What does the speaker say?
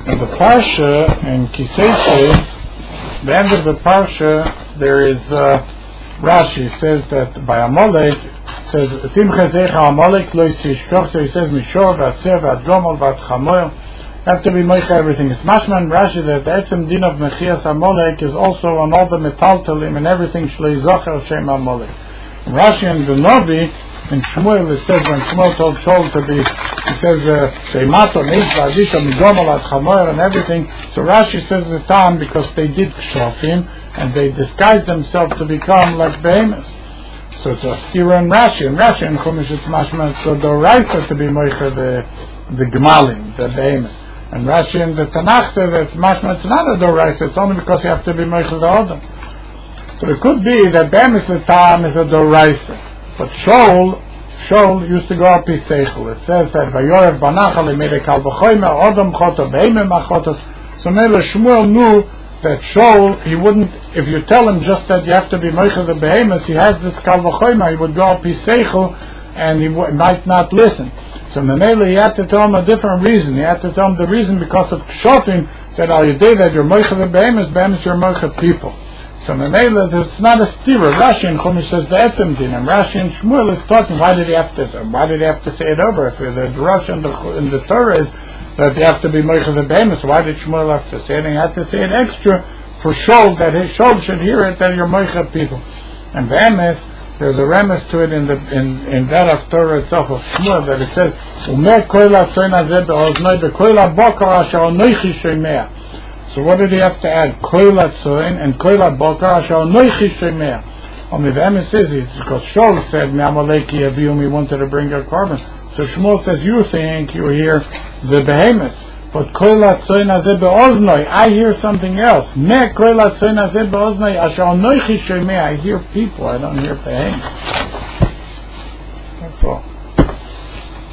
In the Parsha, in Kisei, the end of the Parsha, there is Rashi says that by Amalek, says Timchazecha Amalek lo yishkoch, so he says Mishor, Vatzer, Vatgomol, Vatchamoil, have to be moicha everything. It's mashman Rashi that the etzem din of Mechias Amalek is also on all the metaltalim and everything shlei zocher Shem Amalek. Rashi and the Novi, in Shmuel, it says when Shmuel told Shaul to be, he says, Sheimato, Neitzvah, Adisha, Migomol, Adchamoyer, and everything. So Rashi says the time because they did kshofim, and they disguised themselves to become like behemoths. So it's a stira in Rashi, and Chumash it's mashman, so the Raisa to be moicha the Gemalim, the behemoths. And Rashi in the Tanakh says it's mashman, it's not a doraisa, it's only because you have to be moicha the Odom. So it could be that behemoths the time is a doraisa. But Shaul used to go up his seichel. It says that Vayorev Banachal he made a kal b'choymer Odom choto beimim machotos. So maybe Shmuel knew that Shaul, he wouldn't, if you tell him just that you have to be moicha the behemoths, he has this kal b'choymer, he would go up his seichel and he might not listen. So Mamela, he had to tell him a different reason. He had to tell him the reason because of kshofim, that al yedei that you're moicha the behemoths you're moicha people. So Mamela, it's not a stira. Rashi and Chumash says the etzem din, and Rashi and Shmuel is talking. Why did he have to say it over? If the Rashi in the Torah is that you have to be moicha the behemoths, why did Shmuel have to say it? And he had to say it extra for Shaul, that his Shaul should hear it, that you're moicha people. And the emes, there's a remes to it in that of Torah itself of Shmuel, that it says Umer koila tzoin hazeh be'oznoi bekoila bokar asher anoichi shomea. So what did he have to add? Koila tzoin and koila bokar asher anoichi shomea. Only the emes says it's because Shaul said me'amaleki yavium, he wanted to bring a carbon. So Shmuel says you think you hear the behemoths, but koila tzoin hazeh be'oznoi, I hear something else. Me koila tzoin hazeh be'oznoi asher anoichi shomea, I hear people, I don't hear behemoths. That's all.